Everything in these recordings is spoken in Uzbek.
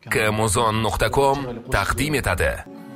kmuzon.com taqdim etadi.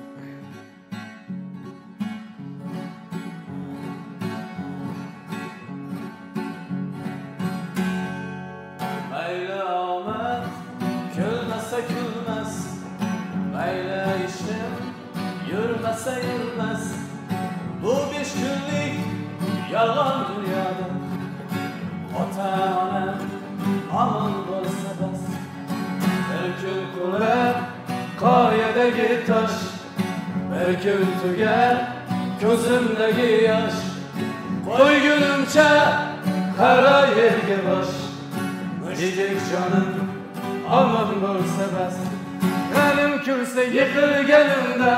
Mayli omad kulmasa kulmas, mayli ishim yurmasa yurmas, bu 5 kunlik yolg'on dunyoda ota-onam omon bo'lsa bas. Bir kun qular qoyadagi tosh, bir kun tugar ko'zimdagi yosh. Qo'ygunimcha qara yerga bosh, mushuk jonim omon bo'lsa bas. Qalim kulsa yiqilganimda,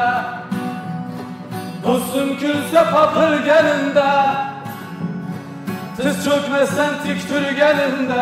do'stim kulsa qoqilganimda, tiz cho'kmasdan tik turganimda,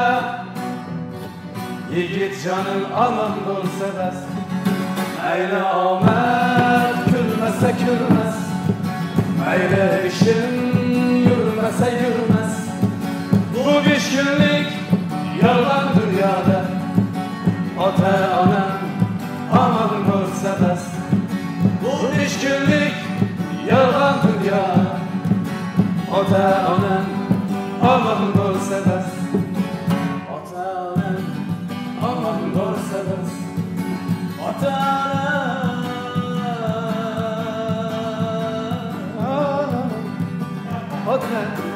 yigit jonim omon bo'lsa bas. Mayli omad kulmasa kulmas, mayli ishim yurmasa yurmas, bu 5 kunlik yolg'on dunyoda ota-onam omon bo'lsa bas. Bu 5 kunlik yolg'on dunyoda ota-onam omon bo'lsa bas. Ota-onam omon bo'lsa bas. Ota-onam